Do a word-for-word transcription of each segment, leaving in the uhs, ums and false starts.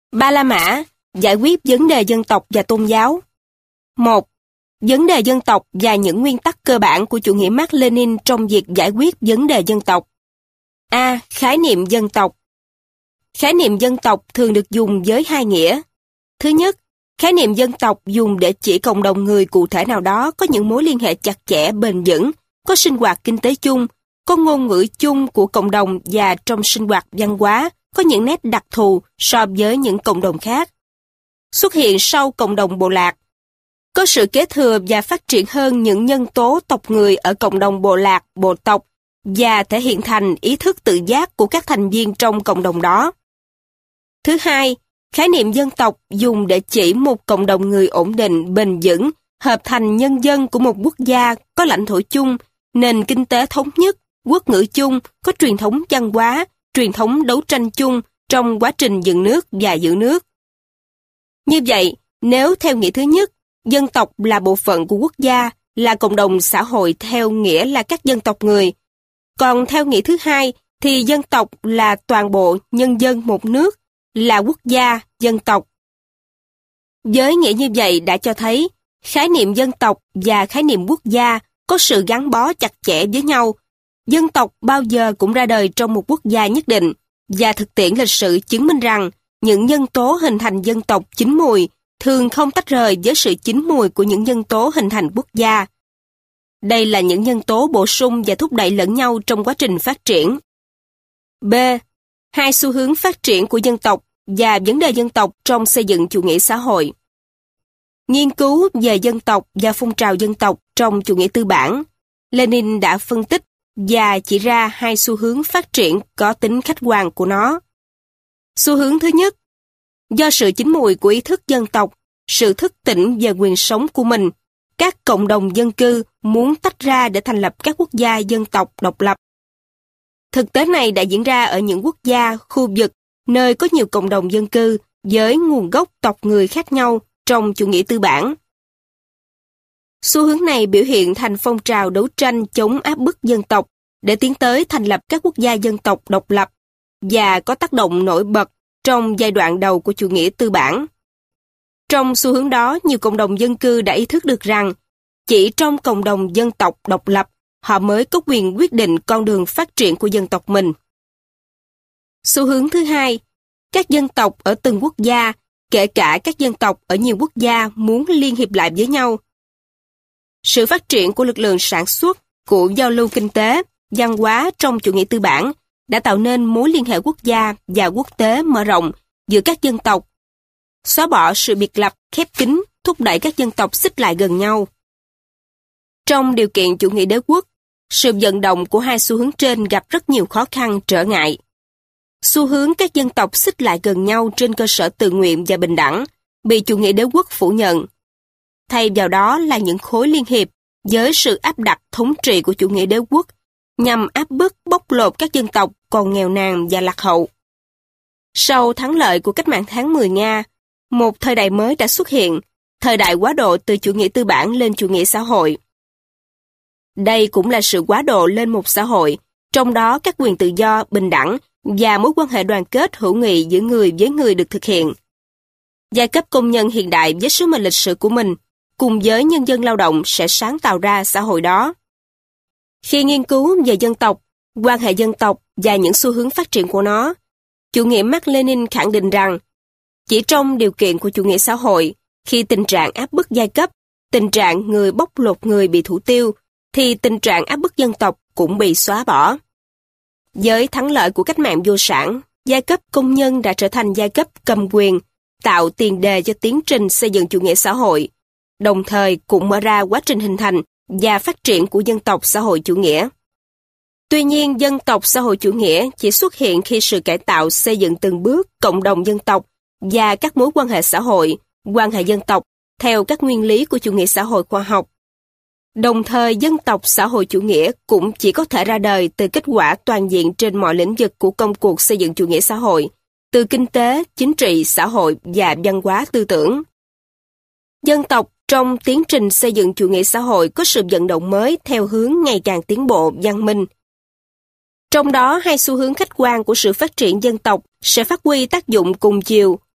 Ba La Mã, giải quyết vấn đề dân tộc và tôn giáo. một. Vấn đề dân tộc và những nguyên tắc cơ bản của chủ nghĩa Mác Lênin trong việc giải quyết vấn đề dân tộc. A. Khái niệm dân tộc. Khái niệm dân tộc thường được dùng với hai nghĩa. Thứ nhất, khái niệm dân tộc dùng để chỉ cộng đồng người cụ thể nào đó có những mối liên hệ chặt chẽ bền vững, có sinh hoạt kinh tế chung, có ngôn ngữ chung của cộng đồng và trong sinh hoạt văn hóa có những nét đặc thù so với những cộng đồng khác. Xuất hiện sau cộng đồng bộ lạc. Có sự kế thừa và phát triển hơn những nhân tố tộc người ở cộng đồng bộ lạc, bộ tộc và thể hiện thành ý thức tự giác của các thành viên trong cộng đồng đó. Thứ hai, khái niệm dân tộc dùng để chỉ một cộng đồng người ổn định, bền vững, hợp thành nhân dân của một quốc gia có lãnh thổ chung, nền kinh tế thống nhất, quốc ngữ chung, có truyền thống văn hóa, truyền thống đấu tranh chung trong quá trình dựng nước và giữ nước. Như vậy, nếu theo nghĩa thứ nhất, dân tộc là bộ phận của quốc gia, là cộng đồng xã hội theo nghĩa là các dân tộc người. Còn theo nghĩa thứ hai, thì dân tộc là toàn bộ nhân dân một nước, là quốc gia, dân tộc. Với nghĩa như vậy đã cho thấy, khái niệm dân tộc và khái niệm quốc gia có sự gắn bó chặt chẽ với nhau. Dân tộc bao giờ cũng ra đời trong một quốc gia nhất định, và thực tiễn lịch sử chứng minh rằng những nhân tố hình thành dân tộc chín mùi thường không tách rời với sự chín mùi của những nhân tố hình thành quốc gia. Đây là những nhân tố bổ sung và thúc đẩy lẫn nhau trong quá trình phát triển. B. Hai xu hướng phát triển của dân tộc và vấn đề dân tộc trong xây dựng chủ nghĩa xã hội. Nghiên cứu về dân tộc và phong trào dân tộc trong chủ nghĩa tư bản, Lenin đã phân tích và chỉ ra hai xu hướng phát triển có tính khách quan của nó. Xu hướng thứ nhất, do sự chín mùi của ý thức dân tộc, sự thức tỉnh về quyền sống của mình, các cộng đồng dân cư muốn tách ra để thành lập các quốc gia dân tộc độc lập. Thực tế này đã diễn ra ở những quốc gia, khu vực, nơi có nhiều cộng đồng dân cư với nguồn gốc tộc người khác nhau trong chủ nghĩa tư bản. Xu hướng này biểu hiện thành phong trào đấu tranh chống áp bức dân tộc để tiến tới thành lập các quốc gia dân tộc độc lập và có tác động nổi bật trong giai đoạn đầu của chủ nghĩa tư bản. Trong xu hướng đó, nhiều cộng đồng dân cư đã ý thức được rằng chỉ trong cộng đồng dân tộc độc lập, họ mới có quyền quyết định con đường phát triển của dân tộc mình. Xu hướng thứ hai, các dân tộc ở từng quốc gia, kể cả các dân tộc ở nhiều quốc gia muốn liên hiệp lại với nhau. Sự phát triển của lực lượng sản xuất, của giao lưu kinh tế, văn hóa trong chủ nghĩa tư bản đã tạo nên mối liên hệ quốc gia và quốc tế mở rộng giữa các dân tộc, xóa bỏ sự biệt lập, khép kín, thúc đẩy các dân tộc xích lại gần nhau. Trong điều kiện chủ nghĩa đế quốc, sự vận động của hai xu hướng trên gặp rất nhiều khó khăn, trở ngại. Xu hướng các dân tộc xích lại gần nhau trên cơ sở tự nguyện và bình đẳng bị chủ nghĩa đế quốc phủ nhận. Thay vào đó là những khối liên hiệp với sự áp đặt thống trị của chủ nghĩa đế quốc nhằm áp bức bóc lột các dân tộc còn nghèo nàn và lạc hậu. Sau thắng lợi của cách mạng tháng mười Nga, một thời đại mới đã xuất hiện, thời đại quá độ từ chủ nghĩa tư bản lên chủ nghĩa xã hội. Đây cũng là sự quá độ lên một xã hội, trong đó các quyền tự do, bình đẳng và mối quan hệ đoàn kết hữu nghị giữa người với người được thực hiện. Giai cấp công nhân hiện đại với sứ mệnh lịch sử của mình, cùng với nhân dân lao động sẽ sáng tạo ra xã hội đó. Khi nghiên cứu về dân tộc, quan hệ dân tộc và những xu hướng phát triển của nó, chủ nghĩa Mác Lênin khẳng định rằng chỉ trong điều kiện của chủ nghĩa xã hội, khi tình trạng áp bức giai cấp, tình trạng người bóc lột người bị thủ tiêu, thì tình trạng áp bức dân tộc cũng bị xóa bỏ. Với thắng lợi của cách mạng vô sản, giai cấp công nhân đã trở thành giai cấp cầm quyền, tạo tiền đề cho tiến trình xây dựng chủ nghĩa xã hội, đồng thời cũng mở ra quá trình hình thành và phát triển của dân tộc xã hội chủ nghĩa. Tuy nhiên, dân tộc xã hội chủ nghĩa chỉ xuất hiện khi sự cải tạo xây dựng từng bước cộng đồng dân tộc và các mối quan hệ xã hội, quan hệ dân tộc theo các nguyên lý của chủ nghĩa xã hội khoa học. Đồng thời, dân tộc xã hội chủ nghĩa cũng chỉ có thể ra đời từ kết quả toàn diện trên mọi lĩnh vực của công cuộc xây dựng chủ nghĩa xã hội, từ kinh tế, chính trị, xã hội và văn hóa tư tưởng. Dân tộc trong tiến trình xây dựng chủ nghĩa xã hội có sự vận động mới theo hướng ngày càng tiến bộ, văn minh. Trong đó, hai xu hướng khách quan của sự phát triển dân tộc sẽ phát huy tác dụng cùng chiều,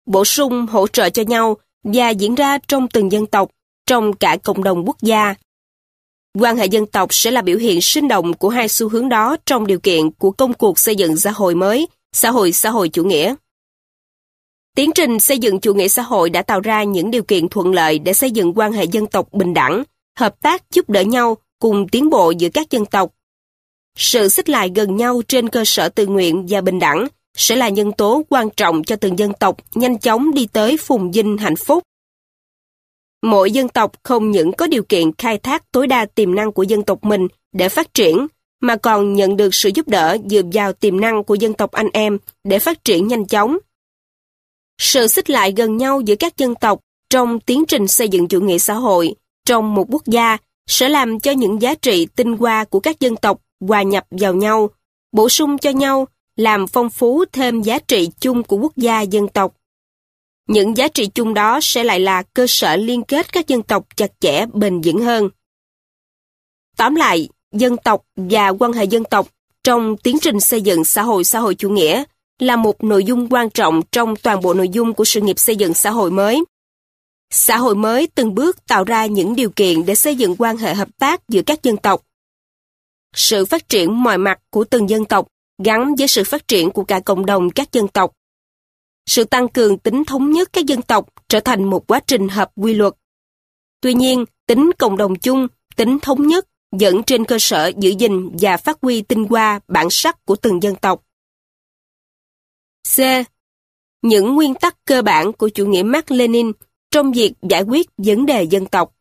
bổ sung hỗ trợ cho nhau và diễn ra trong từng dân tộc, trong cả cộng đồng quốc gia. Quan hệ dân tộc sẽ là biểu hiện sinh động của hai xu hướng đó trong điều kiện của công cuộc xây dựng xã hội mới, xã hội xã hội chủ nghĩa. Tiến trình xây dựng chủ nghĩa xã hội đã tạo ra những điều kiện thuận lợi để xây dựng quan hệ dân tộc bình đẳng, hợp tác giúp đỡ nhau cùng tiến bộ giữa các dân tộc. Sự xích lại gần nhau trên cơ sở tự nguyện và bình đẳng sẽ là nhân tố quan trọng cho từng dân tộc nhanh chóng đi tới phồn vinh hạnh phúc. Mỗi dân tộc không những có điều kiện khai thác tối đa tiềm năng của dân tộc mình để phát triển, mà còn nhận được sự giúp đỡ dựa vào tiềm năng của dân tộc anh em để phát triển nhanh chóng. Sự xích lại gần nhau giữa các dân tộc trong tiến trình xây dựng chủ nghĩa xã hội trong một quốc gia sẽ làm cho những giá trị tinh hoa của các dân tộc hòa nhập vào nhau, bổ sung cho nhau, làm phong phú thêm giá trị chung của quốc gia dân tộc. Những giá trị chung đó sẽ lại là cơ sở liên kết các dân tộc chặt chẽ bền vững hơn. Tóm lại, dân tộc và quan hệ dân tộc trong tiến trình xây dựng xã hội xã hội chủ nghĩa là một nội dung quan trọng trong toàn bộ nội dung của sự nghiệp xây dựng xã hội mới. Xã hội mới từng bước tạo ra những điều kiện để xây dựng quan hệ hợp tác giữa các dân tộc. Sự phát triển mọi mặt của từng dân tộc gắn với sự phát triển của cả cộng đồng các dân tộc. Sự tăng cường tính thống nhất các dân tộc trở thành một quá trình hợp quy luật. Tuy nhiên, tính cộng đồng chung, tính thống nhất dẫn trên cơ sở giữ gìn và phát huy tinh hoa bản sắc của từng dân tộc. C. Những nguyên tắc cơ bản của chủ nghĩa Mác Lênin trong việc giải quyết vấn đề dân tộc.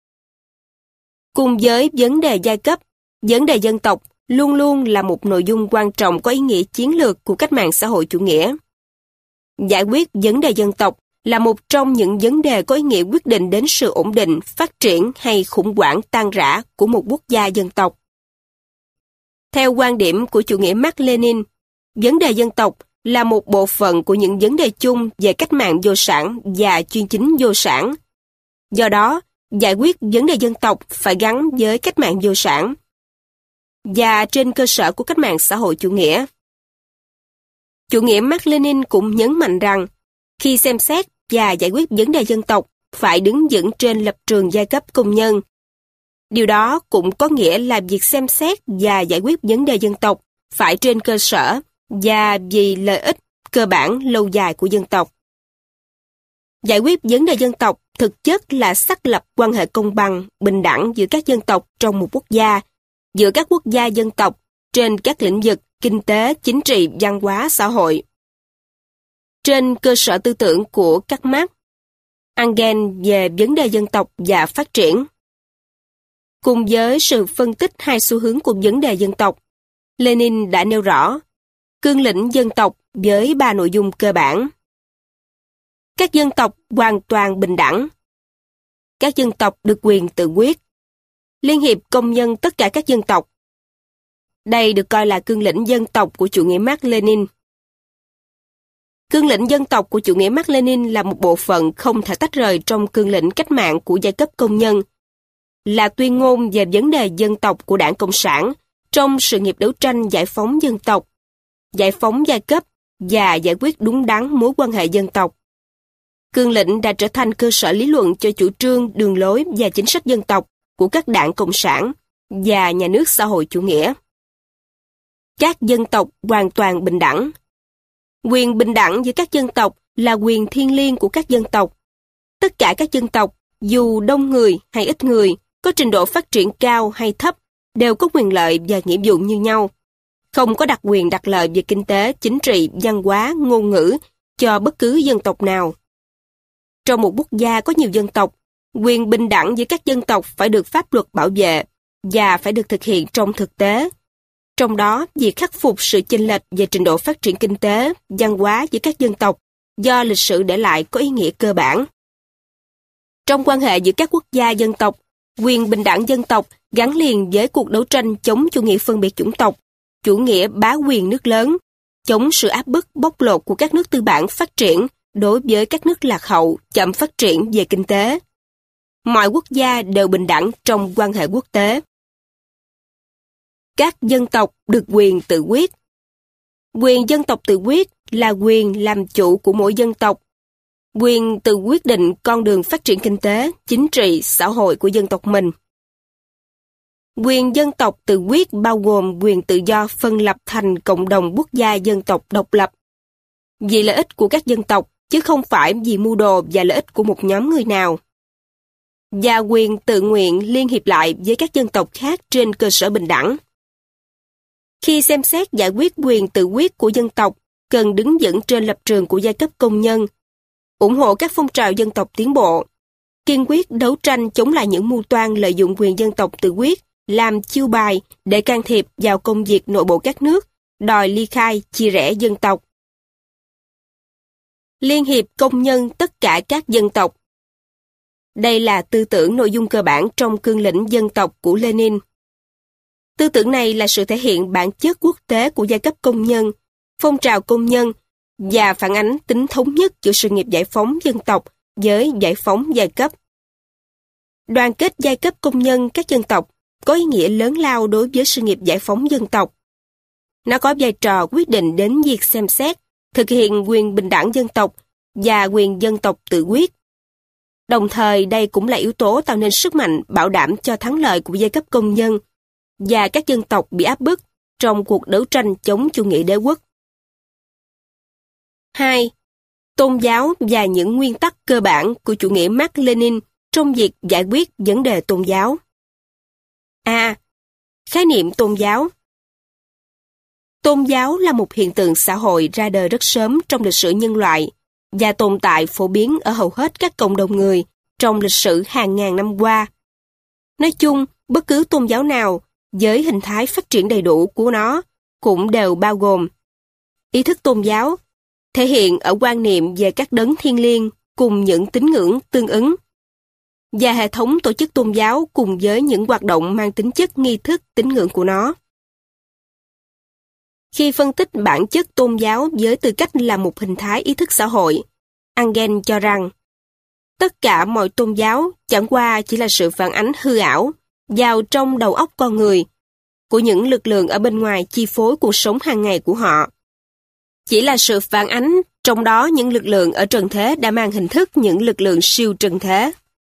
Cùng với vấn đề giai cấp, vấn đề dân tộc luôn luôn là một nội dung quan trọng có ý nghĩa chiến lược của cách mạng xã hội chủ nghĩa. Giải quyết vấn đề dân tộc là một trong những vấn đề có ý nghĩa quyết định đến sự ổn định, phát triển hay khủng hoảng tan rã của một quốc gia dân tộc. Theo quan điểm của chủ nghĩa Mác Lênin, vấn đề dân tộc là một bộ phận của những vấn đề chung về cách mạng vô sản và chuyên chính vô sản. Do đó, giải quyết vấn đề dân tộc phải gắn với cách mạng vô sản và trên cơ sở của cách mạng xã hội chủ nghĩa. Chủ nghĩa Mác Lênin cũng nhấn mạnh rằng, khi xem xét và giải quyết vấn đề dân tộc, phải đứng vững trên lập trường giai cấp công nhân. Điều đó cũng có nghĩa là việc xem xét và giải quyết vấn đề dân tộc phải trên cơ sở và vì lợi ích cơ bản lâu dài của dân tộc. Giải quyết vấn đề dân tộc thực chất là xác lập quan hệ công bằng, bình đẳng giữa các dân tộc trong một quốc gia, giữa các quốc gia dân tộc trên các lĩnh vực kinh tế, chính trị, văn hóa, xã hội. Trên cơ sở tư tưởng của các Marx, Engels về vấn đề dân tộc và phát triển. Cùng với sự phân tích hai xu hướng của vấn đề dân tộc, Lenin đã nêu rõ cương lĩnh dân tộc với ba nội dung cơ bản. Các dân tộc hoàn toàn bình đẳng. Các dân tộc được quyền tự quyết. Liên hiệp công nhân tất cả các dân tộc. Đây được coi là cương lĩnh dân tộc của chủ nghĩa Mác Lênin. Cương lĩnh dân tộc của chủ nghĩa Mác Lênin là một bộ phận không thể tách rời trong cương lĩnh cách mạng của giai cấp công nhân, là tuyên ngôn về vấn đề dân tộc của Đảng Cộng sản trong sự nghiệp đấu tranh giải phóng dân tộc, giải phóng giai cấp và giải quyết đúng đắn mối quan hệ dân tộc. Cương lĩnh đã trở thành cơ sở lý luận cho chủ trương, đường lối và chính sách dân tộc của các đảng Cộng sản và nhà nước xã hội chủ nghĩa. Các dân tộc hoàn toàn bình đẳng. Quyền bình đẳng giữa các dân tộc là quyền thiêng liêng của các dân tộc. Tất cả các dân tộc, dù đông người hay ít người, có trình độ phát triển cao hay thấp, đều có quyền lợi và nghĩa vụ như nhau. Không có đặc quyền đặc lợi về kinh tế, chính trị, văn hóa, ngôn ngữ cho bất cứ dân tộc nào. Trong một quốc gia có nhiều dân tộc, quyền bình đẳng giữa các dân tộc phải được pháp luật bảo vệ và phải được thực hiện trong thực tế. Trong đó, việc khắc phục sự chênh lệch về trình độ phát triển kinh tế, văn hóa giữa các dân tộc do lịch sử để lại có ý nghĩa cơ bản. Trong quan hệ giữa các quốc gia dân tộc, quyền bình đẳng dân tộc gắn liền với cuộc đấu tranh chống chủ nghĩa phân biệt chủng tộc, chủ nghĩa bá quyền nước lớn, chống sự áp bức bóc lột của các nước tư bản phát triển đối với các nước lạc hậu, chậm phát triển về kinh tế. Mọi quốc gia đều bình đẳng trong quan hệ quốc tế. Các dân tộc được quyền tự quyết. Quyền dân tộc tự quyết là quyền làm chủ của mỗi dân tộc, quyền tự quyết định con đường phát triển kinh tế, chính trị, xã hội của dân tộc mình. Quyền dân tộc tự quyết bao gồm quyền tự do phân lập thành cộng đồng quốc gia dân tộc độc lập, vì lợi ích của các dân tộc, chứ không phải vì mưu đồ và lợi ích của một nhóm người nào. Và quyền tự nguyện liên hiệp lại với các dân tộc khác trên cơ sở bình đẳng. Khi xem xét giải quyết quyền tự quyết của dân tộc, cần đứng vững trên lập trường của giai cấp công nhân, ủng hộ các phong trào dân tộc tiến bộ, kiên quyết đấu tranh chống lại những mưu toan lợi dụng quyền dân tộc tự quyết làm chiêu bài để can thiệp vào công việc nội bộ các nước, đòi ly khai, chia rẽ dân tộc. Liên hiệp công nhân tất cả các dân tộc. Đây là tư tưởng nội dung cơ bản trong cương lĩnh dân tộc của Lenin. Tư tưởng này là sự thể hiện bản chất quốc tế của giai cấp công nhân, phong trào công nhân và phản ánh tính thống nhất giữa sự nghiệp giải phóng dân tộc với giải phóng giai cấp. Đoàn kết giai cấp công nhân các dân tộc có ý nghĩa lớn lao đối với sự nghiệp giải phóng dân tộc. Nó có vai trò quyết định đến việc xem xét, thực hiện quyền bình đẳng dân tộc và quyền dân tộc tự quyết. Đồng thời đây cũng là yếu tố tạo nên sức mạnh bảo đảm cho thắng lợi của giai cấp công nhân và các dân tộc bị áp bức trong cuộc đấu tranh chống chủ nghĩa đế quốc. hai. Tôn giáo và những nguyên tắc cơ bản của chủ nghĩa Mác Lênin trong việc giải quyết vấn đề tôn giáo. A. Khái niệm tôn giáo. Tôn giáo là một hiện tượng xã hội ra đời rất sớm trong lịch sử nhân loại và tồn tại phổ biến ở hầu hết các cộng đồng người trong lịch sử hàng ngàn năm qua. Nói chung, bất cứ tôn giáo nào với hình thái phát triển đầy đủ của nó cũng đều bao gồm ý thức tôn giáo, thể hiện ở quan niệm về các đấng thiêng liêng cùng những tín ngưỡng tương ứng, và hệ thống tổ chức tôn giáo cùng với những hoạt động mang tính chất nghi thức tín ngưỡng của nó. Khi phân tích bản chất tôn giáo với tư cách là một hình thái ý thức xã hội, Engel cho rằng tất cả mọi tôn giáo chẳng qua chỉ là sự phản ánh hư ảo vào trong đầu óc con người của những lực lượng ở bên ngoài chi phối cuộc sống hàng ngày của họ. Chỉ là sự phản ánh trong đó những lực lượng ở trần thế đã mang hình thức những lực lượng siêu trần thế.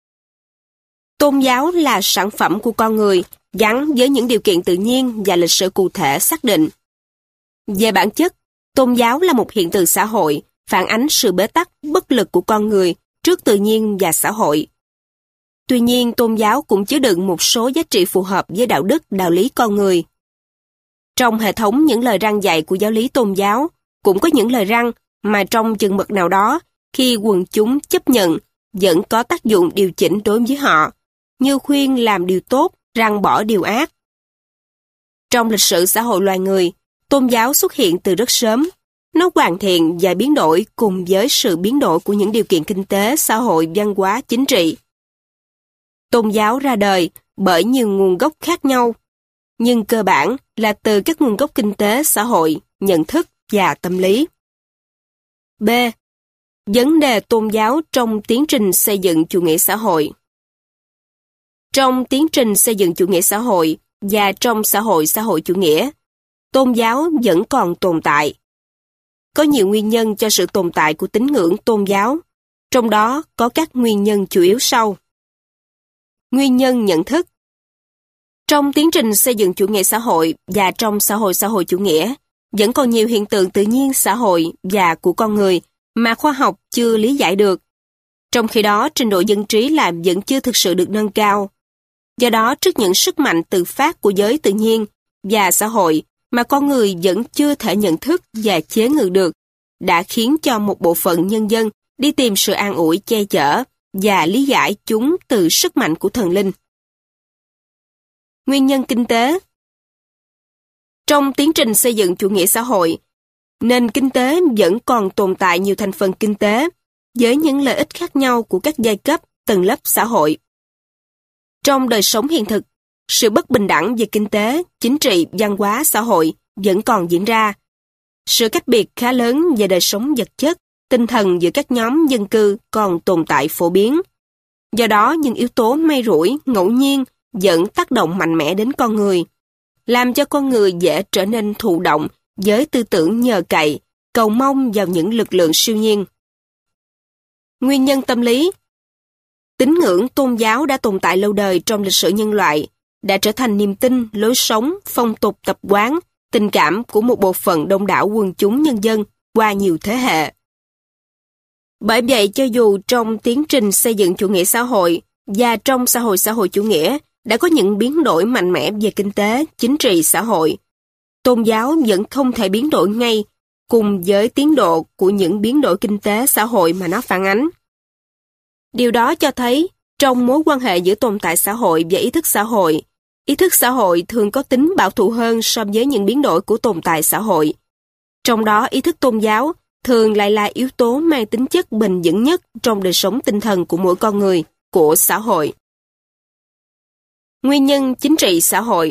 Tôn giáo là sản phẩm của con người gắn với những điều kiện tự nhiên và lịch sử cụ thể xác định. Về bản chất, tôn giáo là một hiện tượng xã hội phản ánh sự bế tắc, bất lực của con người trước tự nhiên và xã hội. Tuy nhiên, tôn giáo cũng chứa đựng một số giá trị phù hợp với đạo đức, đạo lý con người. Trong hệ thống những lời răn dạy của giáo lý tôn giáo, cũng có những lời răn mà trong chừng mực nào đó, khi quần chúng chấp nhận, vẫn có tác dụng điều chỉnh đối với họ, như khuyên làm điều tốt, răn bỏ điều ác. Trong lịch sử xã hội loài người, tôn giáo xuất hiện từ rất sớm. Nó hoàn thiện và biến đổi cùng với sự biến đổi của những điều kiện kinh tế, xã hội, văn hóa, chính trị. Tôn giáo ra đời bởi nhiều nguồn gốc khác nhau, nhưng cơ bản là từ các nguồn gốc kinh tế, xã hội, nhận thức và tâm lý. B. Vấn đề tôn giáo trong tiến trình xây dựng chủ nghĩa xã hội. Trong tiến trình xây dựng chủ nghĩa xã hội và trong xã hội xã hội chủ nghĩa, tôn giáo vẫn còn tồn tại. Có nhiều nguyên nhân cho sự tồn tại của tín ngưỡng tôn giáo, trong đó có các nguyên nhân chủ yếu sau. Nguyên nhân nhận thức. Trong tiến trình xây dựng chủ nghĩa xã hội và trong xã hội xã hội chủ nghĩa, vẫn còn nhiều hiện tượng tự nhiên xã hội và của con người mà khoa học chưa lý giải được. Trong khi đó, trình độ dân trí làm vẫn chưa thực sự được nâng cao. Do đó, trước những sức mạnh tự phát của giới tự nhiên và xã hội mà con người vẫn chưa thể nhận thức và chế ngự được, đã khiến cho một bộ phận nhân dân đi tìm sự an ủi che chở và lý giải chúng từ sức mạnh của thần linh. Nguyên nhân kinh tế. Trong tiến trình xây dựng chủ nghĩa xã hội, nền kinh tế vẫn còn tồn tại nhiều thành phần kinh tế với những lợi ích khác nhau của các giai cấp, tầng lớp xã hội. Trong đời sống hiện thực, sự bất bình đẳng về kinh tế, chính trị, văn hóa, xã hội vẫn còn diễn ra. Sự cách biệt khá lớn về đời sống vật chất, tinh thần giữa các nhóm dân cư còn tồn tại phổ biến. Do đó, những yếu tố may rủi, ngẫu nhiên vẫn tác động mạnh mẽ đến con người, làm cho con người dễ trở nên thụ động với tư tưởng nhờ cậy, cầu mong vào những lực lượng siêu nhiên. Nguyên nhân tâm lý. Tín ngưỡng tôn giáo đã tồn tại lâu đời trong lịch sử nhân loại, đã trở thành niềm tin, lối sống, phong tục tập quán, tình cảm của một bộ phận đông đảo quần chúng nhân dân qua nhiều thế hệ. Bởi vậy, cho dù trong tiến trình xây dựng chủ nghĩa xã hội và trong xã hội xã hội chủ nghĩa đã có những biến đổi mạnh mẽ về kinh tế, chính trị, xã hội, tôn giáo vẫn không thể biến đổi ngay cùng với tiến độ của những biến đổi kinh tế xã hội mà nó phản ánh. Điều đó cho thấy, trong mối quan hệ giữa tồn tại xã hội và ý thức xã hội, ý thức xã hội thường có tính bảo thủ hơn so với những biến đổi của tồn tại xã hội. Trong đó, ý thức tôn giáo thường lại là yếu tố mang tính chất bền vững nhất trong đời sống tinh thần của mỗi con người, của xã hội. Nguyên nhân chính trị xã hội.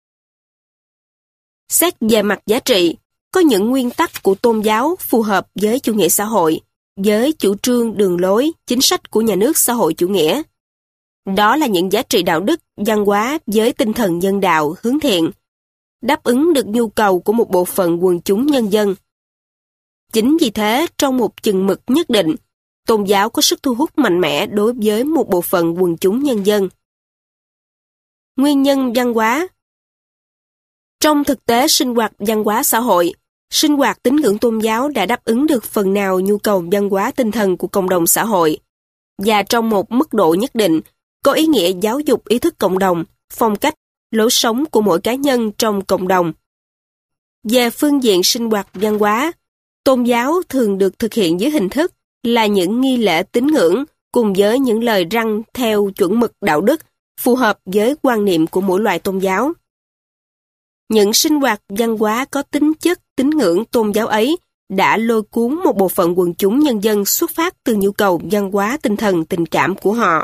Xét về mặt giá trị, có những nguyên tắc của tôn giáo phù hợp với chủ nghĩa xã hội, với chủ trương đường lối, chính sách của nhà nước xã hội chủ nghĩa. Đó là những giá trị đạo đức, văn hóa với tinh thần nhân đạo, hướng thiện, đáp ứng được nhu cầu của một bộ phận quần chúng nhân dân. Chính vì thế, trong một chừng mực nhất định, tôn giáo có sức thu hút mạnh mẽ đối với một bộ phận quần chúng nhân dân. Nguyên nhân văn hóa. Trong thực tế sinh hoạt văn hóa xã hội, sinh hoạt tín ngưỡng tôn giáo đã đáp ứng được phần nào nhu cầu văn hóa tinh thần của cộng đồng xã hội, và trong một mức độ nhất định, có ý nghĩa giáo dục ý thức cộng đồng, phong cách, lối sống của mỗi cá nhân trong cộng đồng. Về phương diện sinh hoạt văn hóa, tôn giáo thường được thực hiện dưới hình thức là những nghi lễ tín ngưỡng cùng với những lời răn theo chuẩn mực đạo đức phù hợp với quan niệm của mỗi loại tôn giáo. Những sinh hoạt văn hóa có tính chất tín ngưỡng tôn giáo ấy đã lôi cuốn một bộ phận quần chúng nhân dân xuất phát từ nhu cầu văn hóa tinh thần tình cảm của họ.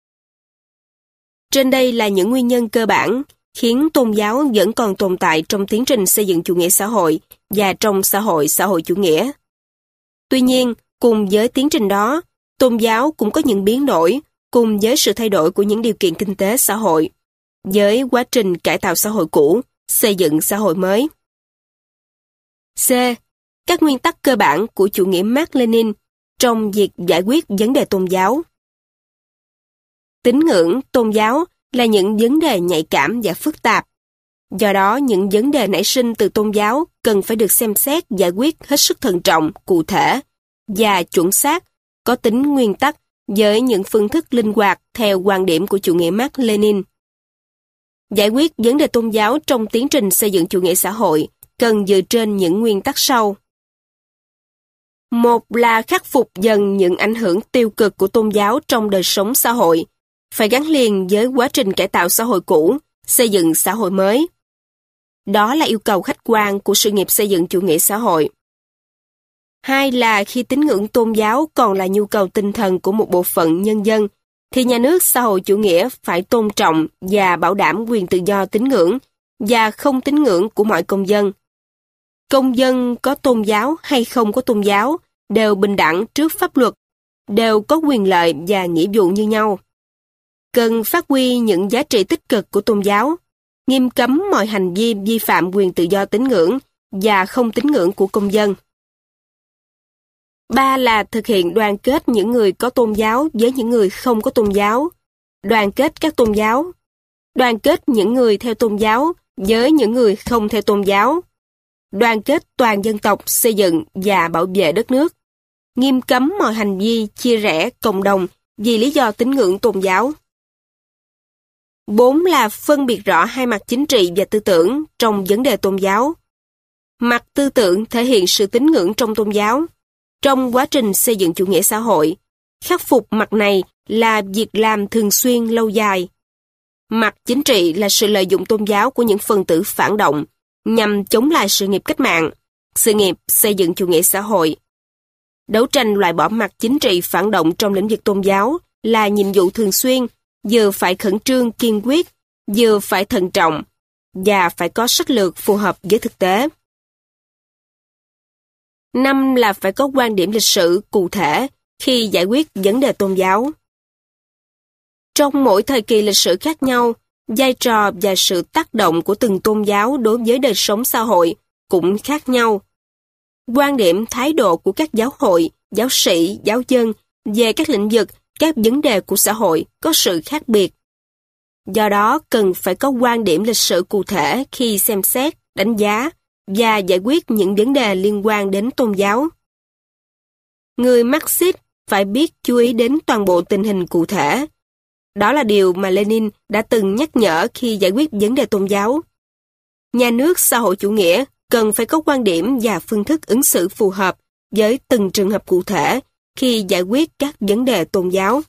Trên đây là những nguyên nhân cơ bản khiến tôn giáo vẫn còn tồn tại trong tiến trình xây dựng chủ nghĩa xã hội và trong xã hội xã hội chủ nghĩa. Tuy nhiên, cùng với tiến trình đó, tôn giáo cũng có những biến đổi cùng với sự thay đổi của những điều kiện kinh tế xã hội, với quá trình cải tạo xã hội cũ, xây dựng xã hội mới. C. Các nguyên tắc cơ bản của chủ nghĩa Mác-Lênin trong việc giải quyết vấn đề tôn giáo. Tín ngưỡng, tôn giáo là những vấn đề nhạy cảm và phức tạp. Do đó, những vấn đề nảy sinh từ tôn giáo cần phải được xem xét giải quyết hết sức thận trọng, cụ thể và chuẩn xác, có tính nguyên tắc với những phương thức linh hoạt theo quan điểm của chủ nghĩa Mác-Lênin. Giải quyết vấn đề tôn giáo trong tiến trình xây dựng chủ nghĩa xã hội cần dựa trên những nguyên tắc sau. Một là khắc phục dần những ảnh hưởng tiêu cực của tôn giáo trong đời sống xã hội, phải gắn liền với quá trình cải tạo xã hội cũ, xây dựng xã hội mới. Đó là yêu cầu khách quan của sự nghiệp xây dựng chủ nghĩa xã hội. Hai là khi tín ngưỡng tôn giáo còn là nhu cầu tinh thần của một bộ phận nhân dân, thì nhà nước xã hội chủ nghĩa phải tôn trọng và bảo đảm quyền tự do tín ngưỡng và không tín ngưỡng của mọi công dân. Công dân có tôn giáo hay không có tôn giáo đều bình đẳng trước pháp luật, đều có quyền lợi và nghĩa vụ như nhau. Cần phát huy những giá trị tích cực của tôn giáo, nghiêm cấm mọi hành vi vi phạm quyền tự do tín ngưỡng và không tín ngưỡng của công dân. Ba là thực hiện đoàn kết những người có tôn giáo với những người không có tôn giáo, đoàn kết các tôn giáo, đoàn kết những người theo tôn giáo với những người không theo tôn giáo, đoàn kết toàn dân tộc xây dựng và bảo vệ đất nước, nghiêm cấm mọi hành vi chia rẽ cộng đồng vì lý do tín ngưỡng tôn giáo. Bốn là phân biệt rõ hai mặt chính trị và tư tưởng trong vấn đề tôn giáo. Mặt tư tưởng thể hiện sự tín ngưỡng trong tôn giáo. Trong quá trình xây dựng chủ nghĩa xã hội, khắc phục mặt này là việc làm thường xuyên lâu dài. Mặt chính trị là sự lợi dụng tôn giáo của những phần tử phản động nhằm chống lại sự nghiệp cách mạng, sự nghiệp xây dựng chủ nghĩa xã hội. Đấu tranh loại bỏ mặt chính trị phản động trong lĩnh vực tôn giáo là nhiệm vụ thường xuyên, vừa phải khẩn trương kiên quyết, vừa phải thận trọng, và phải có sách lược phù hợp với thực tế. Năm là phải có quan điểm lịch sử cụ thể khi giải quyết vấn đề tôn giáo. Trong mỗi thời kỳ lịch sử khác nhau, vai trò và sự tác động của từng tôn giáo đối với đời sống xã hội cũng khác nhau. Quan điểm thái độ của các giáo hội, giáo sĩ, giáo dân về các lĩnh vực, các vấn đề của xã hội có sự khác biệt. Do đó, cần phải có quan điểm lịch sử cụ thể khi xem xét, đánh giá và giải quyết những vấn đề liên quan đến tôn giáo. Người Marxist phải biết chú ý đến toàn bộ tình hình cụ thể. Đó là điều mà Lenin đã từng nhắc nhở khi giải quyết vấn đề tôn giáo. Nhà nước xã hội chủ nghĩa cần phải có quan điểm và phương thức ứng xử phù hợp với từng trường hợp cụ thể khi giải quyết các vấn đề tôn giáo.